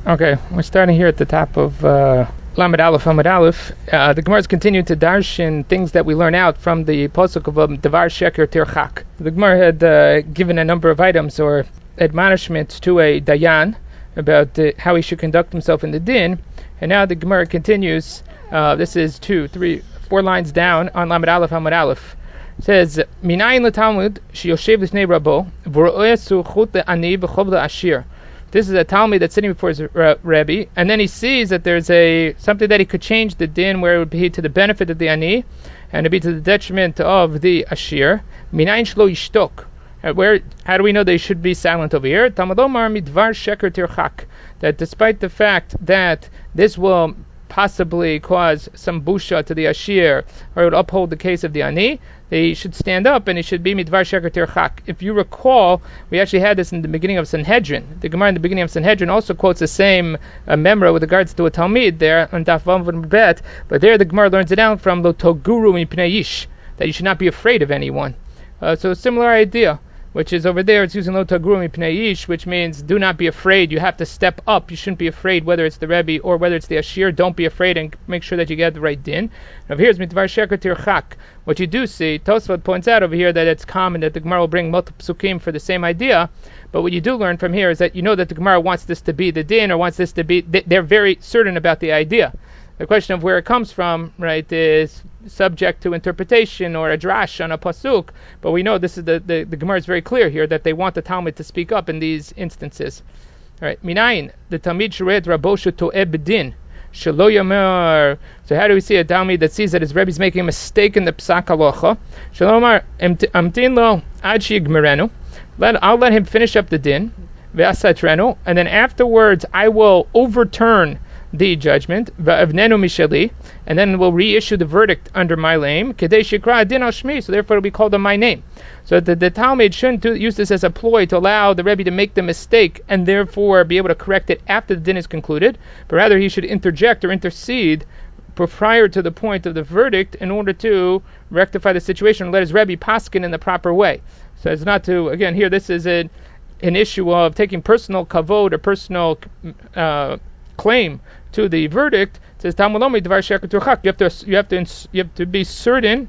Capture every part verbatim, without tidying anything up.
Okay, we're starting here at the top of uh, Lamed Aleph, Lamed Aleph. Uh, the Gemara is continuing to darshan things that we learn out from the Pasuk of um, Devar Sheker Tirchak. The Gemara had uh, given a number of items or admonishments to a Dayan about uh, how he should conduct himself in the din, and now the Gemara continues. Uh, this is two, three, four lines down on Lamed Aleph, Lamed Aleph. It says, Minayin l'Talmud sheyoshev l'shnei rabo v'ro'eh suchut le'ani v'chov le'ashir. This is a Talmud that's sitting before his uh, Rebbe, and then he sees that there's a something that he could change the din where it would be to the benefit of the ani, and it would be to the detriment of the ashir. Minayin shlo yishtok. Where? How do we know they should be silent over here? Talmud Omar midvar sheker tirchak. That despite the fact that this will possibly cause some busha to the ashir, or it would uphold the case of the ani, they should stand up and it should be midvar sheker tirchak. If you recall, we actually had this in the beginning of Sanhedrin. The Gemara in the beginning of Sanhedrin also quotes the same uh, memra with regards to a Talmud there on Daf Vav Bet, but there the Gemara learns it out from lo toguru mipnei ish, that you should not be afraid of anyone. Uh, so a similar idea, which is over there, it's using lo tagru mipnei ish, which means do not be afraid. You have to step up. You shouldn't be afraid whether it's the Rebbe or whether it's the Ashir. Don't be afraid and make sure that you get the right din. Now here's mitvar sheker tirchak. What you do see, Tosfot points out over here that it's common that the Gemara will bring multiple psukim for the same idea, but what you do learn from here is that you know that the Gemara wants this to be the din or wants this to be, they're very certain about the idea. The question of where it comes from, right, is subject to interpretation or a drash on a pasuk, but we know this is the, the, the Gemara is very clear here that they want the Talmud to speak up in these instances. All right, minayin, the Talmid sheret rabosha to'eh b'din, shelo yamar. So how do we see a Talmid that sees that his Rebbe is making a mistake in the psak halacha? Shelo yamar amtin lo ad sheyigmerenu. Let I'll let him finish up the din, ve'asatrenu, and then afterwards I will overturn the judgment, and then we'll reissue the verdict under my name, so therefore it'll be called on my name. So the, the Talmud shouldn't do, use this as a ploy to allow the Rebbe to make the mistake and therefore be able to correct it after the din is concluded, but rather he should interject or intercede prior to the point of the verdict in order to rectify the situation and let his Rebbe paskin in the proper way. So it's not to, again, here this is a, an issue of taking personal kavod or personal uh, claim to the verdict. It says Talmud Omi Dvar Sheker Tirchak. You have to you have to you have to be certain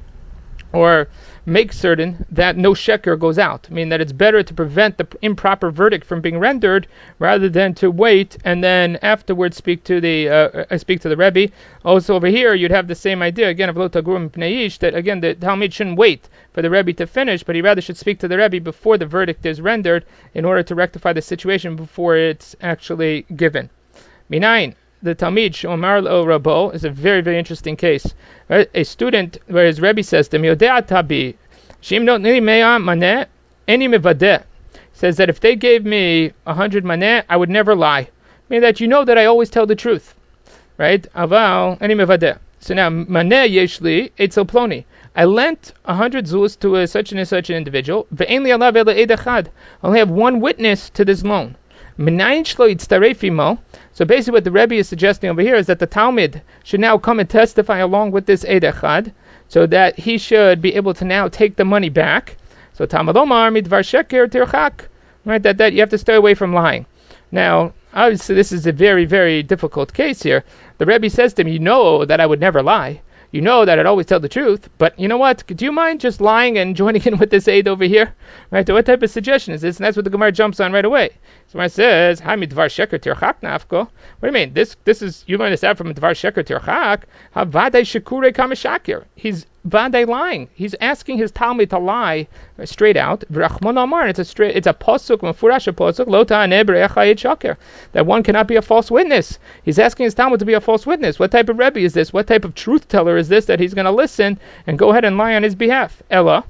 or make certain that no sheker goes out. I mean that it's better to prevent the improper verdict from being rendered rather than to wait and then afterwards speak to the uh, speak to the Rebbe. Also over here you'd have the same idea again of lo tagru mipnei ish, that again the Talmud shouldn't wait for the Rebbe to finish, but he rather should speak to the Rebbe before the verdict is rendered in order to rectify the situation before it's actually given. Minayin, the Talmid Shomar Lo Rabo is a very, very interesting case. Right? A student, where his Rebbe says to him, Yodea Tabi, Shim no nili mea maneh, eni mevadeh. Says that if they gave me a hundred maneh, I would never lie. Meaning that you know that I always tell the truth. Right? Aval, eni mevadeh. So now, maneh yeshli, etzel ploni. I lent a hundred zuz to a such and such an individual. Ve'en li alav ela ed echad. I only have one witness to this loan. So basically what the Rebbe is suggesting over here is that the Talmud should now come and testify along with this Eid Echad, so that he should be able to now take the money back. So Talmud Omar midvar sheker tirchak, right? That, that you have to stay away from lying. Now, obviously this is a very, very difficult case here. The Rebbe says to him, you know that I would never lie. You know that I'd always tell the truth, but you know what? Do you mind just lying and joining in with this aid over here? Right? So what type of suggestion is this? And that's what the Gemara jumps on right away. So Gemara says, "Ha midvar sheker tirchak nafko." What do you mean? This this is you learn this out from midvar sheker tirchak. Ha vaday shekure kameshakir. He's vaday lying. He's asking his Talmud to lie straight out. V'rachmon amar. It's a straight. It's a pasuk, mefurash pasuk. Lo ta'aneh b'recha shaker. That one cannot be a false witness. He's asking his Talmud to be a false witness. What type of Rebbe is this? What type of truth teller is this that he's going to listen and go ahead and lie on his behalf? Ella.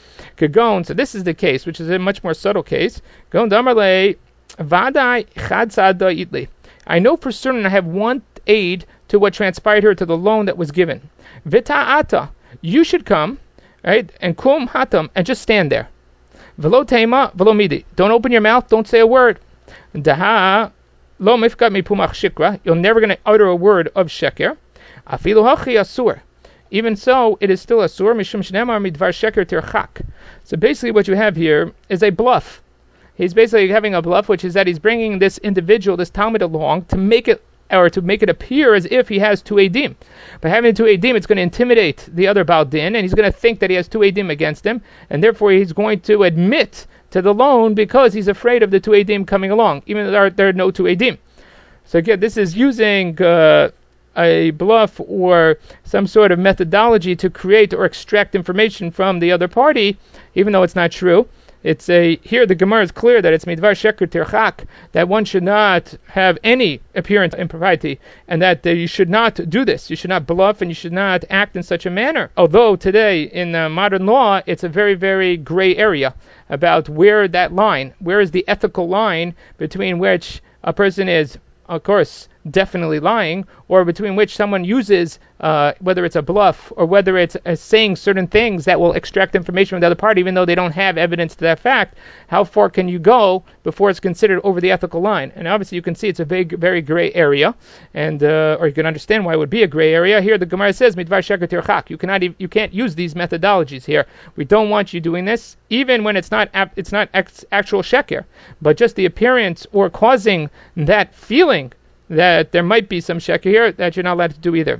Kagon, so this is the case, which is a much more subtle case. Gon damarle vadai chad sada itli. I know for certain I have one aid to what transpired here, to the loan that was given. Vita ata, you should come, right, and kum hatam, and just stand there. Velo tema, velo midi. Don't open your mouth, don't say a word. Daha lo mifkat mi pumach shikra. You're never going to utter a word of sheker. Afilu hachi asur. Even so, it is still asur mishum shnemar midvar sheker tirchak. So basically what you have here is a bluff. he's basically having a bluff, which is that he's bringing this individual, this Talmud, along to make it or to make it appear as if he has two Eidim. By having two Eidim, it's going to intimidate the other Baal Din, and he's going to think that he has two Eidim against him, and therefore he's going to admit to the loan because he's afraid of the two Eidim coming along, even though there are, there are no two Eidim. So again, this is using uh, a bluff or some sort of methodology to create or extract information from the other party, even though it's not true. It's a here the Gemara is clear that it's midvar sheker tirchak, that one should not have any appearance of impropriety, and that uh, you should not do this. You should not bluff, and you should not act in such a manner. Although today in uh, modern law, it's a very very gray area about where that line, where is the ethical line between which a person is, of course, definitely lying, or between which someone uses, uh, whether it's a bluff or whether it's uh, saying certain things that will extract information from the other party, even though they don't have evidence to that fact. How far can you go before it's considered over the ethical line? And obviously, you can see it's a big, very gray area, and uh, or you can understand why it would be a gray area. Here, the Gemara says, "Midvar sheker tirchak." You cannot, you can't use these methodologies here. We don't want you doing this, even when it's not, it's not ex- actual sheker, but just the appearance or causing that feeling that there might be some sheker here, that you're not allowed to do either.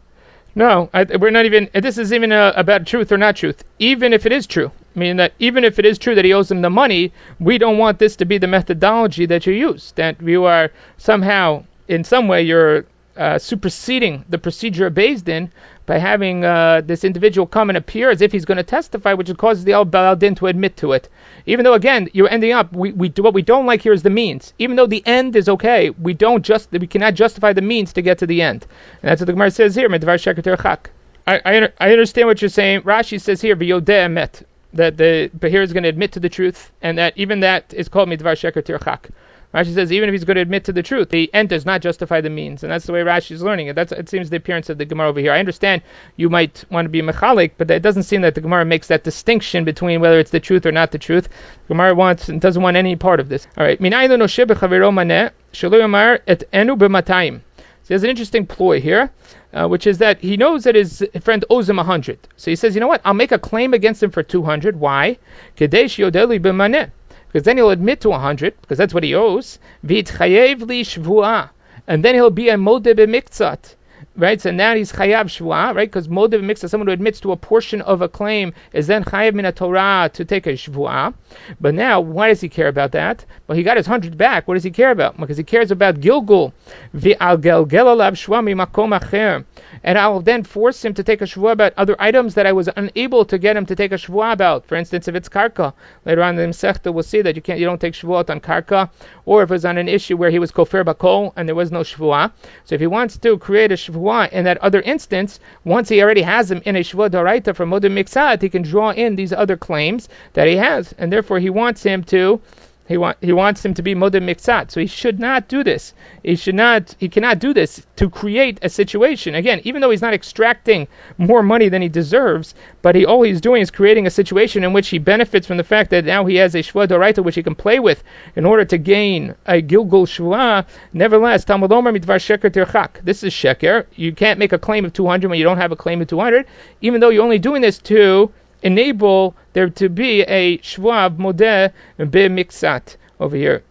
No, I, we're not even, this is even a, about truth or not truth. Even if it is true, meaning that even if it is true that he owes him the money, we don't want this to be the methodology that you use, that you are somehow, in some way, you're uh, superseding the procedure of Beis Din by having uh, this individual come and appear as if he's going to testify, which causes the Al Baal Din to admit to it. Even though, again, you're ending up, we, we do, what we don't like here is the means. Even though the end is okay, we don't just we cannot justify the means to get to the end. And that's what the Gemara says here. Medvar sheker tirchak. I I I understand what you're saying. Rashi says here, b'yodeh emet, that the Bahir is going to admit to the truth, and that even that is called midvar sheker tirchak. Rashi says even if he's going to admit to the truth, the end does not justify the means, and that's the way Rashi is learning it. That's it seems the appearance of the Gemara over here. I understand you might want to be mechalik, but it doesn't seem that the Gemara makes that distinction between whether it's the truth or not the truth. The Gemara wants and doesn't want any part of this. All right, minayin lo noshe b'chavero maneh shelo yomar et enu b'matayim. So there's an interesting ploy here, uh, which is that he knows that his friend owes him a hundred. So he says, you know what? I'll make a claim against him for two hundred. Why? Kedei sheyodeh li b'maneh. Because then he'll admit to one hundred, because that's what he owes. V'itchayev li shvuah. And then he'll be a modeh b'miktzat. Right? So now he's chayav shvuah, right? Because modeh b'miktzat, someone who admits to a portion of a claim, is then chayav min Torah to take a shvuah. But now, why does he care about that? Well, he got his hundred back. What does he care about? Because he cares about gilgul. V'al gelgel alav shvuah mimakom acher. And I will then force him to take a shvuah about other items that I was unable to get him to take a shvuah about. For instance, if it's karka, later on in the Masechta we'll see that you can't, you don't take shvuot on karka, or if it was on an issue where he was kofer bakol and there was no shvuah. So if he wants to create a shvuah in that other instance, once he already has him in a shvuah d'oraita from modeh miktzat, he can draw in these other claims that he has, and therefore he wants him to. He, want, he wants him to be modeh miktzat, so he should not do this. He should not. He cannot do this to create a situation. Again, even though he's not extracting more money than he deserves, but he all he's doing is creating a situation in which he benefits from the fact that now he has a shvuah d'oraita which he can play with in order to gain a gilgul shvuah. Nevertheless, Talmud Omer midvar sheker tirchak. This is sheker. You can't make a claim of two hundred when you don't have a claim of two hundred, even though you're only doing this to enable there to be a shvuah modeh b'miktzat over here.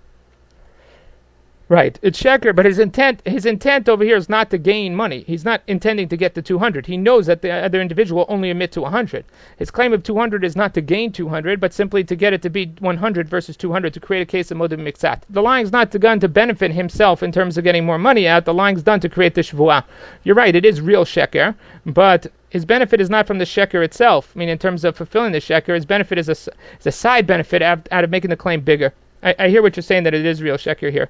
Right, it's sheker, but his intent his intent over here is not to gain money. He's not intending to get the two hundred. He knows that the other individual will only admit to one hundred. His claim of two hundred is not to gain two hundred, but simply to get it to be one hundred versus two hundred to create a case of modeh b'miktzat. The lying's not done to benefit himself in terms of getting more money out. The lying's done to create the shvuah. You're right, it is real sheker, but his benefit is not from the sheker itself. I mean, in terms of fulfilling the sheker, his benefit is a, is a side benefit out, out of making the claim bigger. I, I hear what you're saying, that it is real sheker here.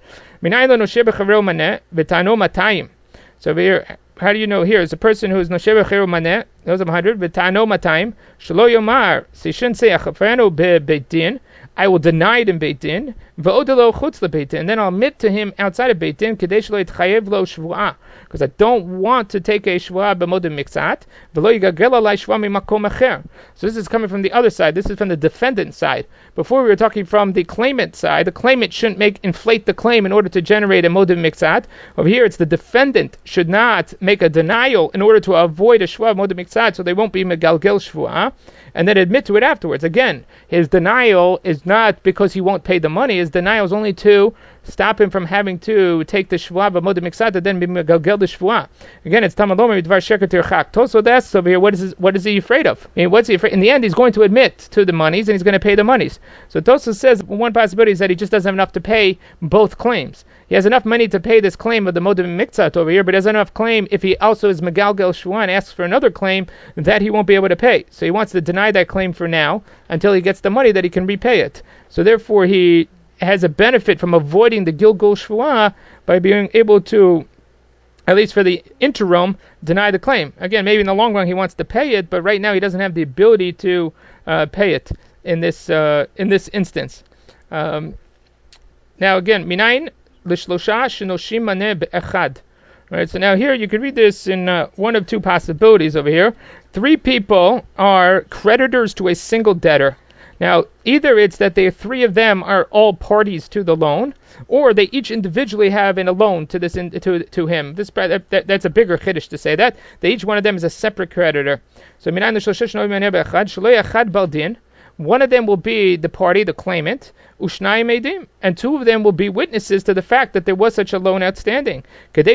So over here, how do you know here? It's a person who is noshe b'chero maneh, knows of one hundred, v'tano matayim, shelo yomar, so he shouldn't say, achafrenu be'beit din, I will deny it in Beit Din, v'odelo chutz lebeit din, and then I'll admit to him outside of Beit Din, kedei shelo yitchayev lo shvuah, because I don't want to take a shvuah b'modeh miktzat, v'lo yigagel alai shvuah mimakom acher. So this is coming from the other side. This is from the defendant side. Before we were talking from the claimant side. The claimant shouldn't make inflate the claim in order to generate a modeh miktzat. Over here, it's the defendant should not make a denial in order to avoid a shvuah modeh miktzat, so they won't be megalgel shvuah, and then admit to it afterwards. Again, his denial is is not because he won't pay the money. His denial is only to stop him from having to take the shvuah b'moed miksata, then be megalgel the shvuah. Again, it's Talmud Omer midvar sheker tirchak. Tosfot asks over here, what is his, what is he afraid of? I mean, what's he afraid? In the end, he's going to admit to the monies and he's going to pay the monies. So Tosfot says one possibility is that he just doesn't have enough to pay both claims. He has enough money to pay this claim of the moed mikzat over here, but he has enough claim if he also is megalgel shvuah and asks for another claim that he won't be able to pay. So he wants to deny that claim for now until he gets the money that he can repay it. So therefore, he has a benefit from avoiding the gilgul shvuah by being able to, at least for the interim, deny the claim. Again, maybe in the long run he wants to pay it, but right now he doesn't have the ability to uh, pay it in this uh, in this instance. Um, now again, minayin l'shlosha shenoshim maneh be'echad. Right. So now here you can read this in uh, one of two possibilities over here. Three people are creditors to a single debtor. Now, either it's that they three of them are all parties to the loan, or they each individually have in a loan to this in, to to him. This that, that, that's a bigger chiddush to say that. That each one of them is a separate creditor. So one of them will be the party, the claimant, and two of them will be witnesses to the fact that there was such a loan outstanding. In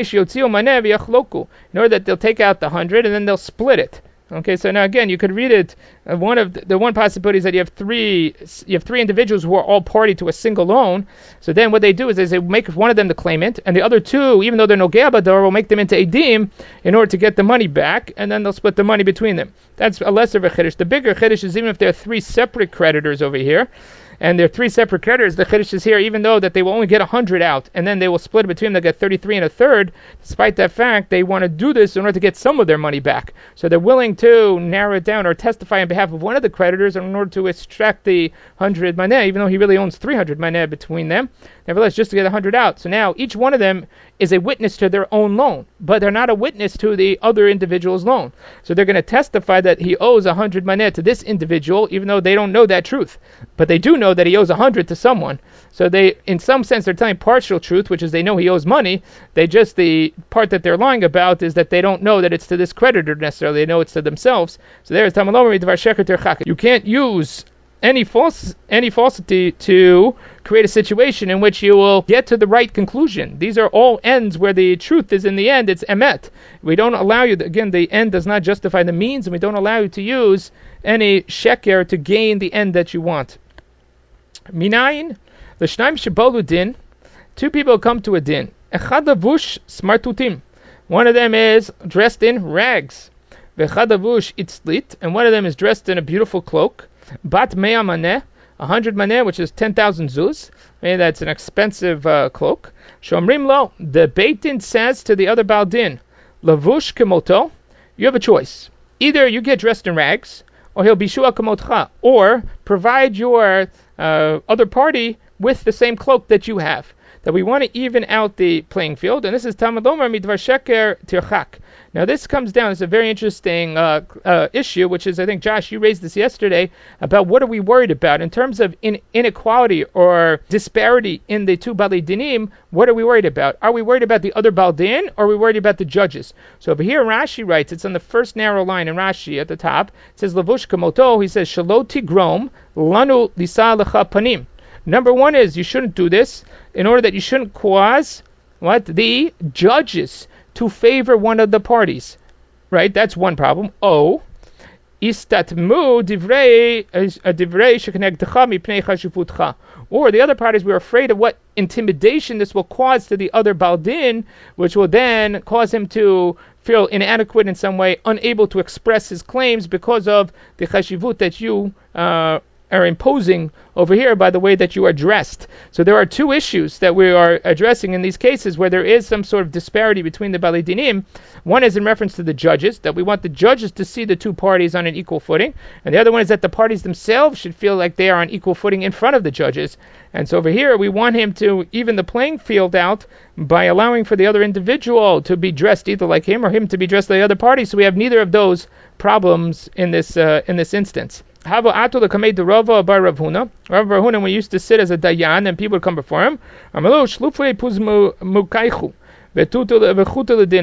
order that they'll take out the hundred and then they'll split it. Okay, so now again, you could read it. Uh, one of the, the one possibility is that you have three, you have three individuals who are all party to a single loan. So then, what they do is, is they make one of them the claimant, and the other two, even though they're no gabador, will make them into edim in order to get the money back, and then they'll split the money between them. That's a lesser of a chiddush. The bigger chiddush is even if there are three separate creditors over here, and they're three separate creditors, the chiddush is here, even though that they will only get one hundred out, and then they will split it between them, they'll get thirty-three and a third. Despite that fact, they want to do this in order to get some of their money back. So they're willing to narrow it down or testify on behalf of one of the creditors in order to extract the one hundred maneh, even though he really owns three hundred maneh between them. Nevertheless, just to get one hundred out. So now each one of them is a witness to their own loan, but they're not a witness to the other individual's loan. So they're going to testify that he owes one hundred maneh to this individual, even though they don't know that truth. But they do know that he owes one hundred to someone. So they, in some sense, they're telling partial truth, which is they know he owes money. They just, the part that they're lying about is that they don't know that it's to this creditor necessarily. They know it's to themselves. So there is Talmud Omer midvar sheker tirchak. You can't use any false any falsity to create a situation in which you will get to the right conclusion. These are all ends where the truth is in the end. It's emet. We don't allow you, again, the end does not justify the means, and we don't allow you to use any sheker to gain the end that you want. Minayin l'shnaim shebolu din. Two people come to a din. Echad lavush smartutim. One of them is dressed in rags. V'echad lavush itzlit, and one of them is dressed in a beautiful cloak. Bat mea maneh, a hundred maneh, which is ten thousand zuz. Maybe that's an expensive uh, cloak. Shomrim lo, the Beit Din says to the other Baal Din, lavush kemoto, you have a choice. Either you get dressed in rags, or he'll be shua kemotcha, or provide your uh, other party with the same cloak that you have. That we want to even out the playing field, and this is Talmud Omer midvar sheker tirchak. Now this comes down, it's a very interesting uh, uh, issue, which is, I think, Josh, you raised this yesterday, about what are we worried about in terms of in- inequality or disparity in the two Balei Dinim. What are we worried about? Are we worried about the other Baal Din, or are we worried about the judges? So over here Rashi writes, it's on the first narrow line in Rashi at the top, it says lavush kamoto, he says shalot tigrom lanu lisa lecha panim. Number one is you shouldn't do this in order that you shouldn't cause what the judges to favor one of the parties, right? That's one problem. Oh, istatmu divrei divrei shekenegdecha mipnei chashivutcha. Or the other parties, we're afraid of what intimidation this will cause to the other Baal Din, which will then cause him to feel inadequate in some way, unable to express his claims because of the chashivut that you uh, are imposing over here by the way that you are dressed. So there are two issues that we are addressing in these cases where there is some sort of disparity between the Balei Dinim. One is in reference to the judges, that we want the judges to see the two parties on an equal footing, and the other one is that the parties themselves should feel like they are on equal footing in front of the judges. And so over here we want him to even the playing field out by allowing for the other individual to be dressed either like him or him to be dressed like the other party, so we have neither of those problems in this uh, in this instance. Hava atul kamei de Rava bar Rav Huna. Rav Huna, when we used to sit as a dayan and people would come before him, Amalo shlufei puz mukaichu vetutu vechutu ledina.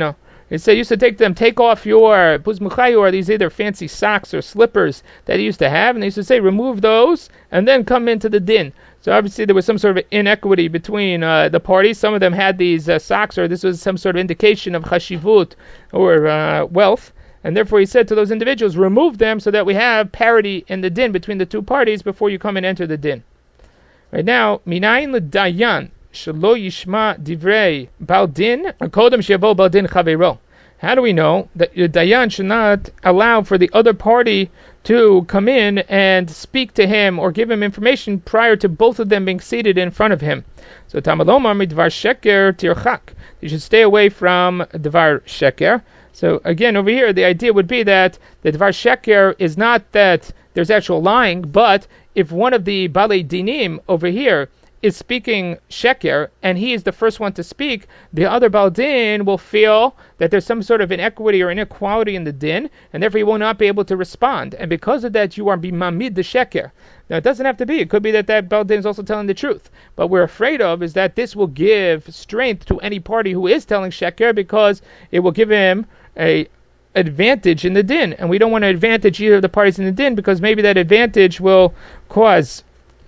He said, used to take them, take off your puzmuchayu, or these either fancy socks or slippers that he used to have, and they used to say, remove those, and then come into the din. So obviously there was some sort of inequity between uh, the parties. Some of them had these uh, socks, or this was some sort of indication of chashivut, or uh, wealth, and therefore he said to those individuals, remove them so that we have parity in the din between the two parties before you come and enter the din. Right now, minayin l'dayan shelo yishma divrei bal din kodem sheyavo bal din chaveiro. How do we know that the dayan should not allow for the other party to come in and speak to him or give him information prior to both of them being seated in front of him? So tamalomar midvar sheker tirchak. You should stay away from dvar sheker. So again, over here, the idea would be that the dvar sheker is not that there's actual lying, but if one of the balei dinim over here is speaking sheker, and he is the first one to speak, the other Baal Din will feel that there's some sort of inequity or inequality in the din, and therefore he will not be able to respond. And because of that, you are bimamid the sheker. Now, it doesn't have to be. It could be that that Baal Din is also telling the truth. But we're afraid of is that this will give strength to any party who is telling sheker, because it will give him a advantage in the din, and we don't want to advantage either of the parties in the din, because maybe that advantage will cause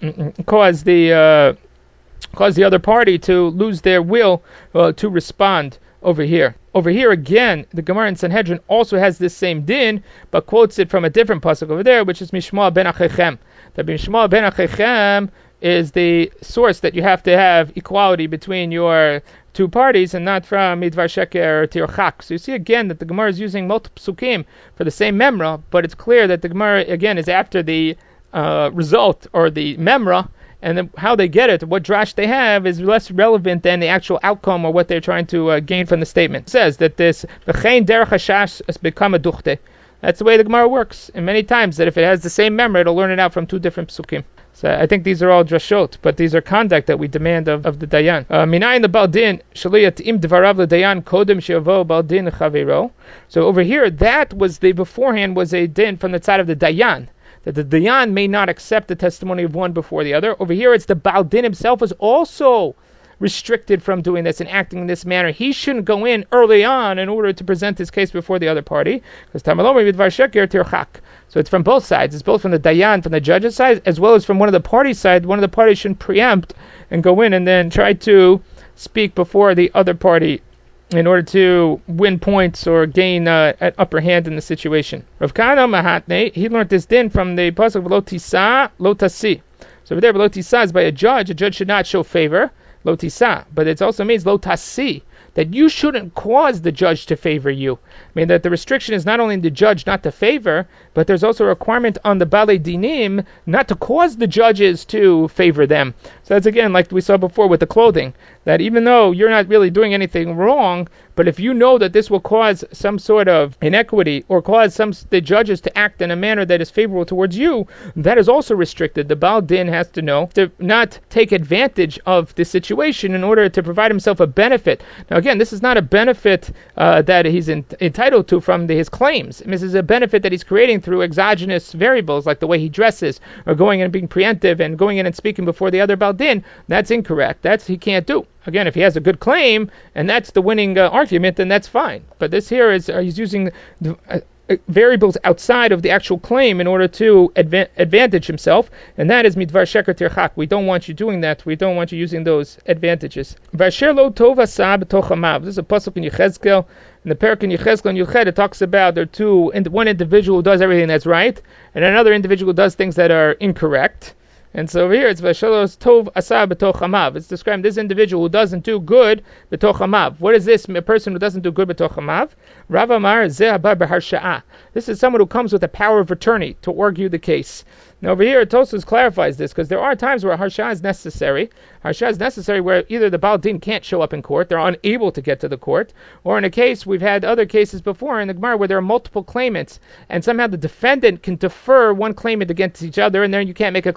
cause the uh, cause the other party to lose their will uh, to respond over here. Over here again, the Gemara in Sanhedrin also has this same din, but quotes it from a different pasuk over there, which is Mishma ben Achechem. The Mishma ben Achechem is the source that you have to have equality between your two parties, and not from Midvar Sheker or Tirchak. So you see again that the Gemara is using multiple psukim for the same memra, but it's clear that the Gemara again is after the uh, result or the memra, and then how they get it, what drash they have, is less relevant than the actual outcome or what they're trying to uh, gain from the statement. It says that this v'chein derech hashash has become a duchte. That's the way the Gemara works, and many times that if it has the same memra, it'll learn it out from two different psukim. So I think these are all drashot, but these are conduct that we demand of, of the dayan. Minayin the baldin shaliyat im dvarav the dayan kodem sheavo baldin chavero. So over here, that was the beforehand was a din from the side of the dayan, that the dayan may not accept the testimony of one before the other. Over here, it's the baldin himself is also restricted from doing this and acting in this manner. He shouldn't go in early on in order to present his case before the other party, because tamalomi b'dvar sheker tirchak. So it's from both sides. It's both from the dayan, from the judge's side, as well as from one of the parties' side. One of the parties shouldn't preempt and go in and then try to speak before the other party in order to win points or gain uh, an upper hand in the situation. Rav Kahana Mahatne, he learned this din from the pasuk lo tisa lo tasi. So over there, lo tisa is by a judge. A judge should not show favor. Lo tisa, but it also means lo tasi, that you shouldn't cause the judge to favor you. I mean that the restriction is not only the judge not to favor, but there's also a requirement on the balei dinim not to cause the judges to favor them. So that's again like we saw before with the clothing, that even though you're not really doing anything wrong, but if you know that this will cause some sort of inequity or cause some the judges to act in a manner that is favorable towards you, that is also restricted. The Baal Din has to know to not take advantage of the situation in order to provide himself a benefit. Now again, this is not a benefit uh, that he's in, entitled to from the, his claims. This is a benefit that he's creating through exogenous variables, like the way he dresses, or going in and being preemptive and going in and speaking before the other Baal Din. That's incorrect. That's he can't do. Again, if he has a good claim, and that's the winning uh, argument, then that's fine. But this here is, uh, he's using the, uh, uh, variables outside of the actual claim in order to adva- advantage himself, and that is midvar sheker tirchak. We don't want you doing that. We don't want you using those advantages. Vasher lo tov asa b'toch hamav. This is a pasuk in Yechezkel. In the parak in Yechezkel and Yuched, it talks about there are two, one individual who does everything that's right, and another individual who does things that are incorrect. And so over here it's Vashalos Tov Asa B'toch Hamav. It's describing this individual who doesn't do good B'toch Hamav. What is this? A person who doesn't do good B'toch Hamav? Rav Amar Zeh Haba B'harsha'ah. This is someone who comes with a power of attorney to argue the case. Now over here Tosfos clarifies this, because there are times where Harsha is necessary. Harsha is necessary where either the Baal Din can't show up in court, they're unable to get to the court, or in a case, we've had other cases before in the Gemara where there are multiple claimants, and somehow the defendant can defer one claimant against each other, and then you can't make a claim without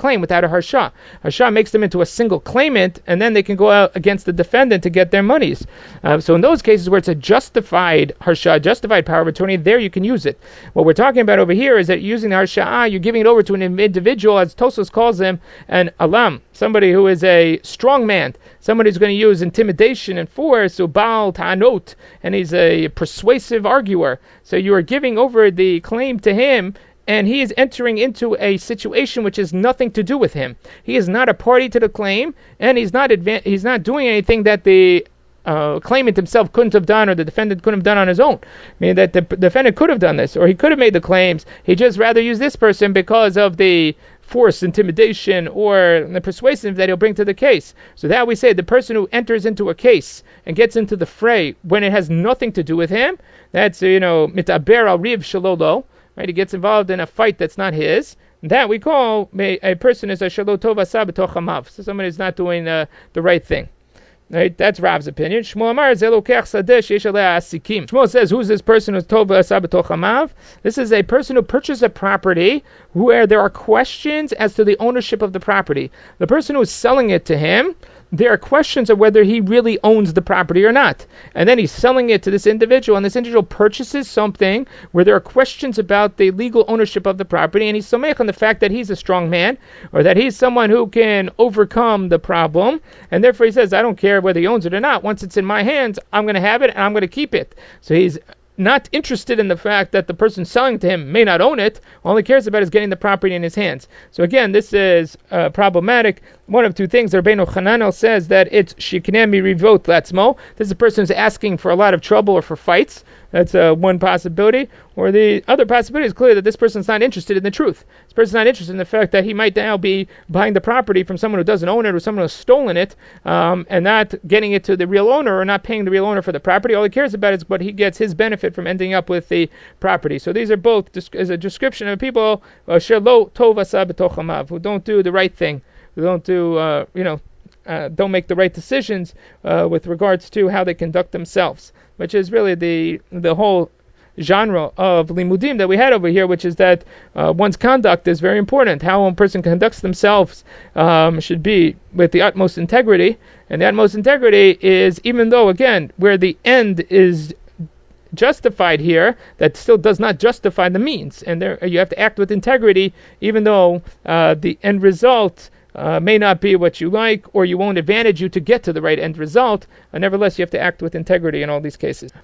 out a harsha. Harsha makes them into a single claimant, and then they can go out against the defendant to get their monies. Uh, so in those cases where it's a justified harsha, justified power of attorney, there you can use it. What we're talking about over here is that using the harsha, you're giving it over to an individual, as Tosfos calls him, an alam, somebody who is a strong man, somebody who's going to use intimidation and force, ubal ta'anot, and he's a persuasive arguer. So you are giving over the claim to him, and he is entering into a situation which has nothing to do with him. He is not a party to the claim, and he's not adva- he's not doing anything that the uh, claimant himself couldn't have done, or the defendant couldn't have done on his own. Meaning that the p- defendant could have done this, or he could have made the claims. He just rather use this person because of the force, intimidation, or the persuasive that he'll bring to the case. So that we say the person who enters into a case and gets into the fray when it has nothing to do with him, that's, you know, mitaber al riv shalolo, right? He gets involved in a fight that's not his. That we call a, a person is a shalo tov asa b'toch hamav. So somebody is not doing uh, the right thing. Right? That's Rav's opinion. Shmuel Amar zelokech sadeh sheish alei asikim. Shmuel says, who's this person who's tov asa b'toch hamav? This is a person who purchased a property where there are questions as to the ownership of the property. The person who is selling it to him, there are questions of whether he really owns the property or not. And then he's selling it to this individual, and this individual purchases something where there are questions about the legal ownership of the property, and he's somech on the fact that he's a strong man, or that he's someone who can overcome the problem, and therefore he says, I don't care whether he owns it or not. Once it's in my hands, I'm going to have it, and I'm going to keep it. So he's not interested in the fact that the person selling to him may not own it. All he cares about is getting the property in his hands. So again, this is uh, problematic. One of two things. Rabbeinu Hananel says that it's shiknei mirivot latzmo. This is a person who's asking for a lot of trouble or for fights. That's uh, one possibility. Or the other possibility is clear that this person's not interested in the truth. This person's not interested in the fact that he might now be buying the property from someone who doesn't own it, or someone who's stolen it, um, and not getting it to the real owner, or not paying the real owner for the property. All he cares about is what he gets his benefit from ending up with the property. So these are both dis- as a description of people uh, shelo tov asa b'toch hamav, who don't do the right thing, who don't do, uh, you know, uh, don't make the right decisions uh, with regards to how they conduct themselves, which is really the the whole genre of limudim that we had over here, which is that uh, one's conduct is very important. How one person conducts themselves um, should be with the utmost integrity, and the utmost integrity is, even though, again, where the end is justified here, that still does not justify the means, and there you have to act with integrity, even though uh, the end result Uh, may not be what you like, or you won't advantage you to get to the right end result. Uh, nevertheless, you have to act with integrity in all these cases.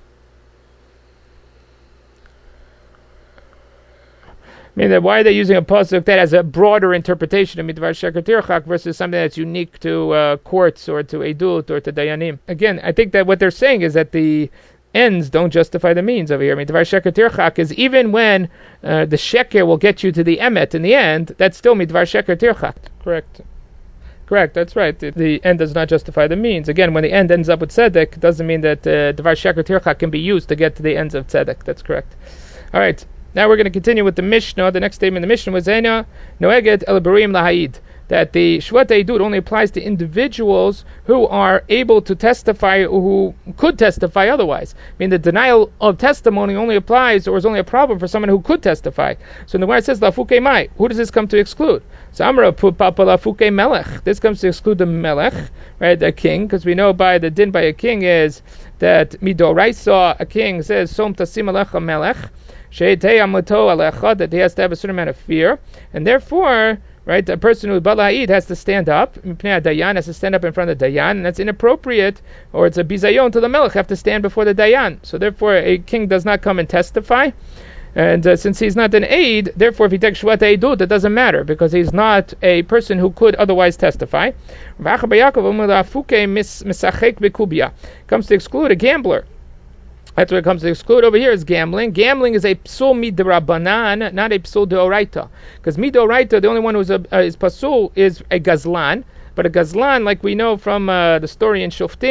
I mean, that why are they using a pasuk that has a broader interpretation of midvar sheker tirchak versus something that's unique to uh, courts or to edut or to dayanim? Again, I think that what they're saying is that the ends don't justify the means over here. I mean, midvar sheker tirchak is even when uh, the sheker will get you to the emet in the end, that's still midvar sheker tirchak. Correct. Correct, that's right. The, the end does not justify the means. Again, when the end ends up with tzedek, doesn't mean that uh, Dvar Sheker Tirchak can be used to get to the ends of tzedek. That's correct. All right, now we're going to continue with the Mishnah. The next statement in the Mishnah was Zena Noeget El Barim Laha'id, that the Shvat Eidut only applies to individuals who are able to testify, or who could testify otherwise. I mean, the denial of testimony only applies, or is only a problem for someone who could testify. So in the word it says Lafuke Mai, who does this come to exclude? So Amra Papa Lafuke Melech. This comes to exclude the Melech, right, the king, because we know by the din by a king is that Midoraisa, a king says Som Tasim Alecha Melech, Sheitei Amoto Alecha, that he has to have a certain amount of fear, and therefore, right, a person who bala'id has to stand up, dayan has to stand up in front of the dayan, and that's inappropriate, or it's a bizayon to the melech, have to stand before the dayan. So therefore, a king does not come and testify, and uh, since he's not an aid, therefore if he takes shvat eidut, it doesn't matter, because he's not a person who could otherwise testify. Comes to exclude a gambler. That's what it comes to exclude over here is gambling. Gambling is a psul midrabanan, not a psul deoraita. Because midoraita, the only one who's a, uh, is pasul is a gazlan. But a gazlan, like we know from uh, the story in Shoftim,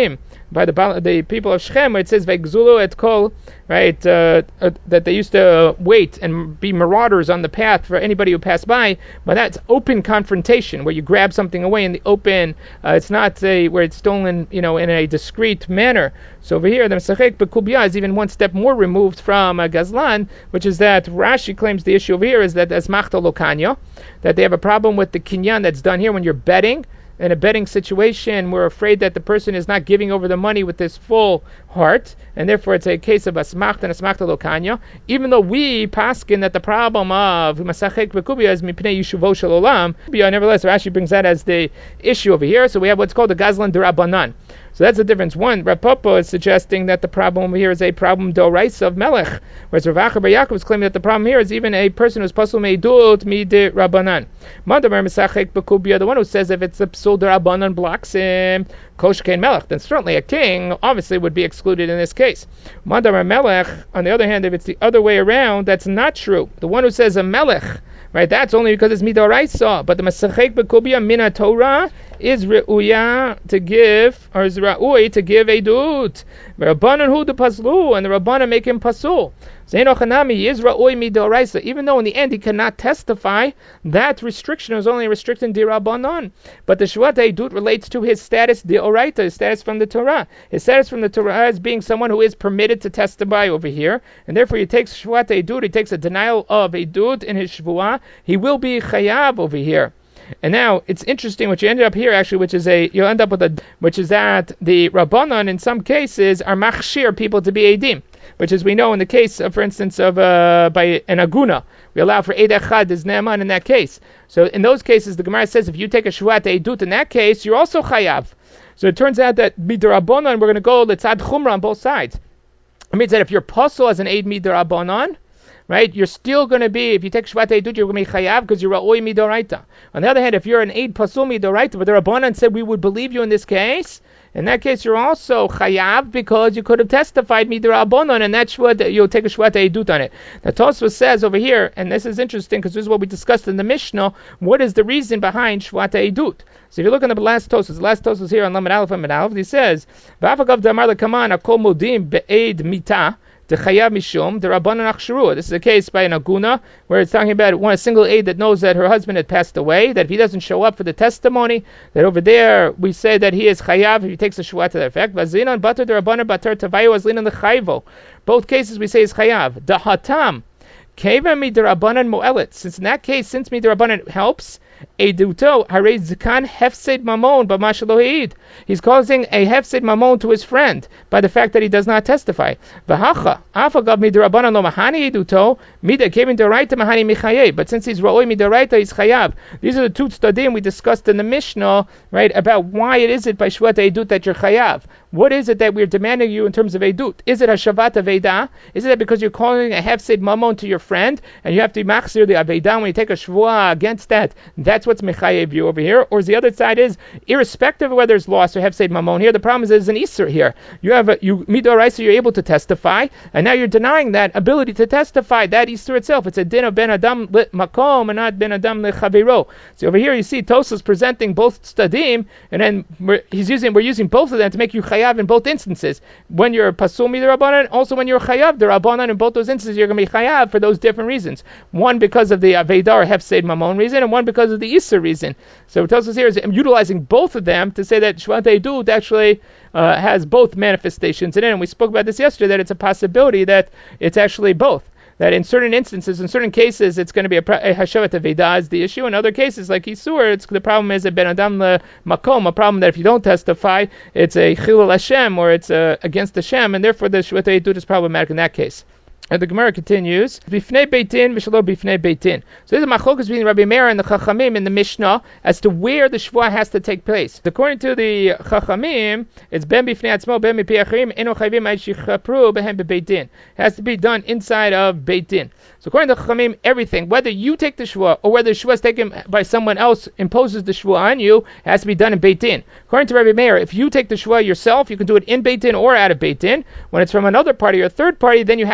by the the people of Shechem, where it says Vegzulu et kol, right, uh, uh, that they used to wait and be marauders on the path for anybody who passed by. But that's open confrontation, where you grab something away in the open. Uh, it's not a, where it's stolen, you know, in a discreet manner. So over here, the Mesachek B'Kubya is even one step more removed from uh, Gazlan, which is that Rashi claims the issue over here is that as Machta Lokanya, that they have a problem with the kinyan that's done here when you're betting. In a betting situation, we're afraid that the person is not giving over the money with his full heart, and therefore it's a case of asmachta and asmachta lokanya. Even though we paskin that the problem of masachek v'kubya is mipnei yishuvo shel olam, nevertheless Rashi brings that as the issue over here. So we have what's called the gazlan d'Rabbanan. So that's the difference. One, Rav Papa is suggesting that the problem over here is a problem d'oraisa of melech, whereas Rav Acha bar Yaakov is claiming that the problem here is even a person who's pasul meidut midi Rabbanan. Madamer Mesachek B'Kubya, the one who says if it's a psul d'Rabbanan blocks him, kosh kein melech, then certainly a king obviously would be excluded in this case. Madamer melech, on the other hand, if it's the other way around, that's not true. The one who says a melech, right, that's only because it's midoraisa, but the Mesachek B'Kubya mina Torah is re'uya to give, or is ra'ui to give edut. Rabbanan hu de paslu, and the Rabbanan make him pasul. Zaino chanami is ra'ui midoraisa. Even though in the end he cannot testify, that restriction is only restricting di Rabbanan. But the shvuat edut relates to his status deoraita, his status from the Torah. His status from the Torah is being someone who is permitted to testify over here, and therefore he takes shvuat edut, he takes a denial of edut in his shvuah. He will be chayav over here. And now it's interesting what you ended up here actually, which is a you'll end up with a which is that the Rabbanan in some cases are machshir people to be edim, which is we know in the case of, for instance, of uh, by an aguna, we allow for eid echad as ne'eman in that case. So in those cases, the Gemara says if you take a shvuat edut in that case, you're also chayav. So it turns out that midrabanan we're going to go letzad chumra on both sides. It means that if you're pasul as an eid midrabanan, right, you're still going to be, if you take shvat edut, you're going to be chayav because you're ra'oi midoraita. On the other hand, if you're an eid pasul midoraita, but the Rabbanan said we would believe you in this case, in that case you're also chayav because you could have testified midorabanan, and that's what you'll take a shvat edut on it. Now Tosfos says over here, and this is interesting because this is what we discussed in the Mishnah, what is the reason behind shvat edut? So if you look in the last Tosfos, the last Tosfos here on Lamed Aleph and Lamed Aleph, he says, "V'afagav damar lekaman akol modim be'ed mita." The chayav mishum, the Rabbanan achsharu. This is a case by an aguna where it's talking about one a single aid that knows that her husband had passed away. That if he doesn't show up for the testimony, that over there we say that he is chayav if he takes a shua to that effect. Vazinan batar the Rabbanan batar tavayu azlinan the chayvo. Both cases we say is chayav. The hatam keva mi the Rabbanan moelet. Since in that case, since mi the Rabbanan helps. Eduto harei zikan hefsed mamon b'mashaloid. He's causing a hefsed mamon to his friend by the fact that he does not testify. V'hacha afagav midrabanan lo mahani eduto mida kevin deraita mahani michayev. But since he's ra'oi midaraita, he's chayav. These are the two tzadim we discussed in the Mishnah, right? About why it is it by shvat edut that you're chayav. What is it that we're demanding you in terms of edut? Is it a shavat aveda? Is it that because you're calling a hefsed mamon to your friend and you have to machzir the aveda when you take a shvua against that? That's what's mechayev you over here. Or the other side is, irrespective of whether it's lost or have said mamon here, the problem is there's an iser here. You have a, you midoraisa, you're able to testify, and now you're denying that ability to testify, that iser itself. It's a din of ben adam lit makom and not ben adam lechaviro. So over here you see Tosfos presenting both stadim, and then we're, he's using we're using both of them to make you chayav in both instances. When you're pasul midorabanan, also when you're chayav derabanan, in both those instances you're going to be chayav for those different reasons. One because of the aveda or hefsed mamon reason, and one because of the Issa reason. So it tells us here is utilizing both of them to say that shvat edut actually uh, has both manifestations in it. And we spoke about this yesterday, that it's a possibility that it's actually both. That in certain instances, in certain cases, it's going to be a, a hashavat aveda is the issue. In other cases, like Isur, it's the problem is a ben adam le makom, a problem that if you don't testify, it's a chilul Hashem or it's a, against Hashem, and therefore the shvat edut is problematic in that case. And the Gemara continues, Bifnei Beitin v'shelo Bifnei Beitin. So there's a machlokas between Rabbi Meir and the Chachamim in the Mishnah as to where the shvuah has to take place. According to the Chachamim, it's ben bifnei atzmo, ben mipi acharim, eno chayvim ay shichapru behem bebeitin. It has to be done inside of Beitin. So according to Chachamim, everything, whether you take the shvuah or whether the shvuah is taken by someone else, imposes the shvuah on you, it has to be done in Beitin. According to Rabbi Meir, if you take the shvuah yourself, you can do it in Beitin or out of Beitin. When it's from another party or a third party, then you have to do it in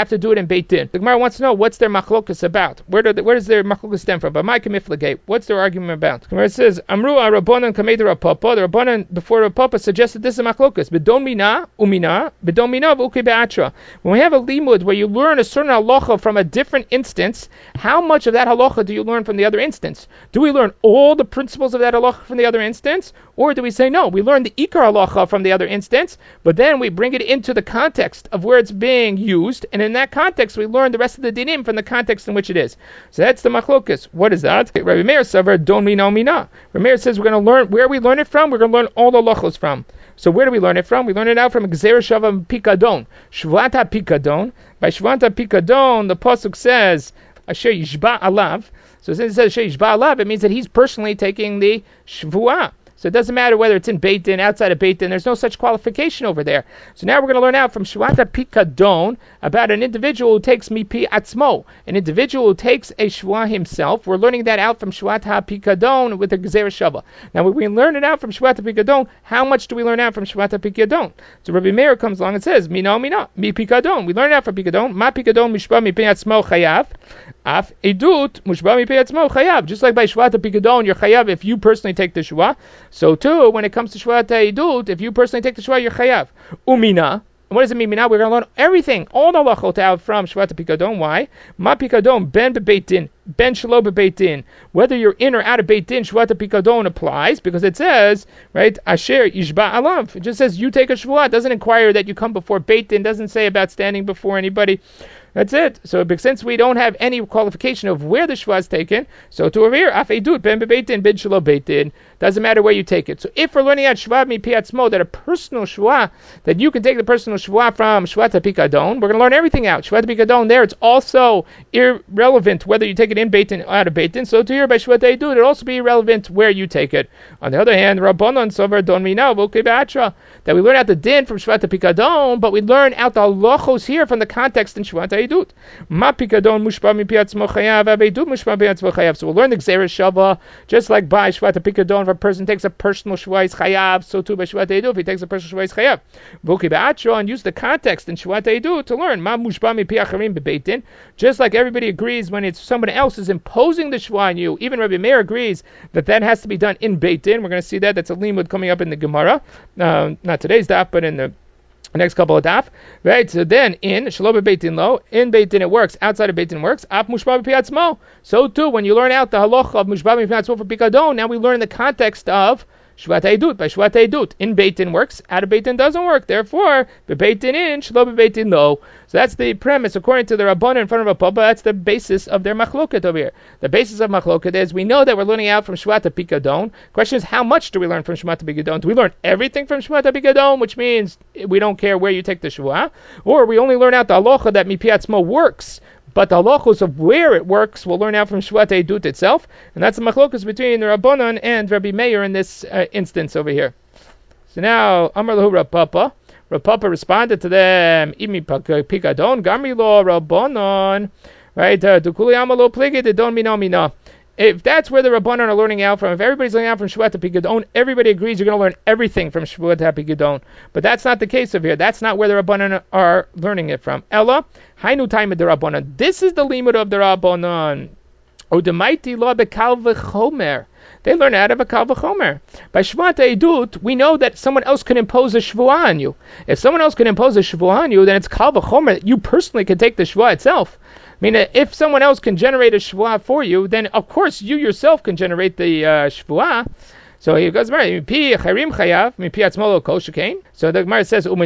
and Beit Din. The Gemara wants to know what's their machlokas about. Where, do they, where does their machlokas stem from? But my kamiflagate, what's their argument about? The Gemara says, Amru Rabbanan kamei de Rav Papa. The Rabbanan before Rav Papa suggested this is a machlokas. B'don mina umina, b'don mina v'ukei be'atra. When we have a limud where you learn a certain halacha from a different instance, how much of that halacha do you learn from the other instance? Do we learn all the principles of that halacha from the other instance? Or do we say, no, we learn the ikar halacha from the other instance, but then we bring it into the context of where it's being used, and in that context we learn the rest of the dinim from the context in which it is. So that's the machlokas. What is that? Rabbi Meir savar don mina mina. Rabbi Meir says we're going to learn where we learn it from. We're going to learn all the halachos from. So where do we learn it from? We learn it out from Gzeira Shava Pikadon, Shvata Pikadon. By Shvata Pikadon, the pasuk says Asher Yishba Alav. So since it says Asher Yishba Alav, it means that he's personally taking the Shvuah. So it doesn't matter whether it's in Beit Din, outside of Beit Din. There's no such qualification over there. So now we're going to learn out from Shvata Pikadon about an individual who takes Mipi Atzmo, an individual who takes a Shvua himself. We're learning that out from Shvata Pikadon with the Gzeira Shava. Now when we learn it out from Shvata Pikadon, how much do we learn out from Shvata Pikadon? So Rabbi Meir comes along and says, Mina Mina, Mi Pikadon. We learn it out from Pikadon. Ma Pikadon Mishba Mipi Atzmo Chayav. Af Edut Mushba Mipi Atzmo Chayav. Just like by Shvata Pikadon, you're Chayav if you personally take the Shvua. So too, when it comes to Shvat Edut, if you personally take the Shvat, you're chayav. Umina. What does it mean? Mina? We're going to learn everything, all the halachot out from Shvat Pikadon. Why? Ma Pikadon ben bebeit din, ben shelo bebeit din. Whether you're in or out of Beit Din, Shvat Pikadon applies because it says, right, Asher Yishba Alav. It just says you take a Shvat. It doesn't inquire that you come before Beit Din. Doesn't say about standing before anybody. That's it. So since we don't have any qualification of where the shva is taken, so to over here, af edut ben beit din ben shelo beit din, doesn't matter where you take it. So if we're learning out shva mi pi atzmo, that a personal shva, that you can take the personal shva from shvata pikadon, we're going to learn everything out. Shvata pikadon there, it's also irrelevant whether you take it in beit din or out of beit din. So to here by shvata edut, it'll also be irrelevant where you take it. On the other hand, rabbanon sover don mina v'ukei be'atra, that we learn out the din from shvata pikadon, but we learn out the halachos here from the context in shvata edut. Ma pikadon mushba mi pi atzmo chayav, av edut mushba mi atzmo chayav. So we'll learn the Gzeira Shava, just like by shvata pikadon, if a person takes a personal shva is chayav, so too by shvata edut, if he takes a personal shva is chayav. V'ukei be'atra, and use the context in shvata edut to learn ma mushba mi pi acharim bebeit din. Just like everybody agrees when it's someone else is imposing the shva on you, even Rabbi Meir agrees that that has to be done in Beit Din. We're going to see that. That's a limud coming up in the Gemara. Uh, not today's daf, but in the next couple of daf, right? So then in Shelo Beit Din lo, in Beit Din it works, outside of Beit Din works. Af mushba mi pi atzmo. So too, when you learn out the halacha of mushba mi pi atzmo for pikadon, now we learn the context of Shvat Edut. By Shvat Edut, in Beit Din works, out of Beit Din doesn't work. Therefore, Beit Din in, Shelo Beit Din lo. So that's the premise, according to the Rabbanan in front of a Papa. That's the basis of their machloket over here. The basis of machloket is we know that we're learning out from Shvat Pikadon. Question is, how much do we learn from Shvat Pikadon? Do we learn everything from Shvat Pikadon, which means we don't care where you take the Shua, or we only learn out the halacha that Mipi Atzmo works, but the halachos of where it works we'll learn out from Shvat Edut itself, and that's the machlokas between the Rabbanan and Rabbi Meir in this uh, instance over here. So now, Amar lahu Rav Papa. Rav Papa responded to them, Imi pikadon, gami lo Rabbanan, right? Dukuli amalo pligi, de don mina mina. If that's where the Rabbanan are learning out from, if everybody's learning out from Shvat Pikadon, everybody agrees you're going to learn everything from Shvat Pikadon. But that's not the case over here. That's not where the Rabbanan are learning it from. Ella, hainu taimid the Rabbanan. This is the limud of the Rabbanan. Odemaiti lo bekal v'chomer. They learn out of a kal v'chomer. By Shvat Edut, we know that someone else can impose a shvuah on you. If someone else can impose a shvuah on you, then it's kal v'chomer. You personally can take the shvuah itself. I mean, if someone else can generate a shvuah for you, then of course you yourself can generate the uh, shvuah. So he goes, Mipi chayav, mipi atzmo kol shekain. So the Gemara says, if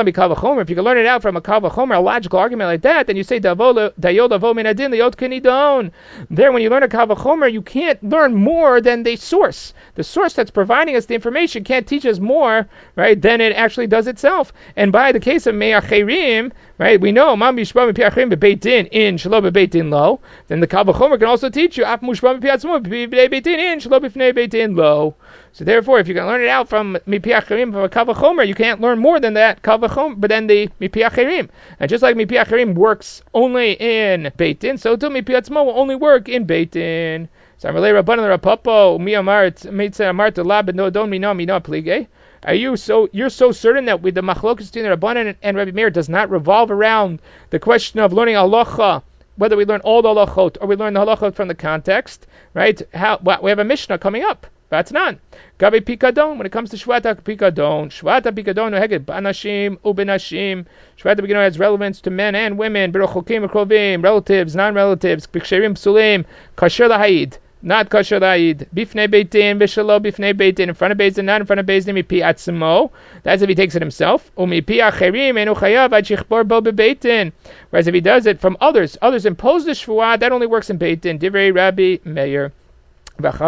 you can learn it out from a kal v'chomer, a logical argument like that, then you say dayod avo min adin liyot kenidon. There, when you learn a kal v'chomer, you can't learn more than the source. The source that's providing us the information can't teach us more, right, than it actually does itself. And by the case of me'achirim, right, we know mam yishba mipi achirim bebeit din in shelo bebeit din lo. Then the kal v'chomer can also teach you af mushba mipi atzmo bebeit din in shelo b'fnei beit din lo. So therefore, if you can learn it out from mipi achirim from a kal v'chomer, you can't learn more than that kal v'chomer, but then the mipi achirim. And just like mipi achirim works only in Beit Din, so too mipi atzmo will only work in Beit Din. So I'm relay Rabbanan Rapapo mi amart mitzah amart la ben no don mi no mi no plige. Are you so you're so certain that with the machlokas between the Rabbanan and Rabbi Meir does not revolve around the question of learning halacha, whether we learn all the halachot or we learn the halachot from the context, right? How well, we have a Mishnah coming up. That's none. Gabi pikadon. When it comes to shvata pikadon, shvata pikadon noheged b'anashim ubenashim. Shvata pikadon has relevance to men and women. B'rochokim v'krovim, relatives, non-relatives. B'ksherim psulim, kasher lahayid, not kasher lahayid. Bifnei beitin, b'shalo bifnei beitin, in front of beitin, not in front of beitin. Mipi atzmo. That's if he takes it himself. Umipi acherim enu chayav ad shichbor bo bebeitin. Whereas if he does it from others, others impose the shvuah, that only works in beitin. Divrei Rabbi Meir. Whether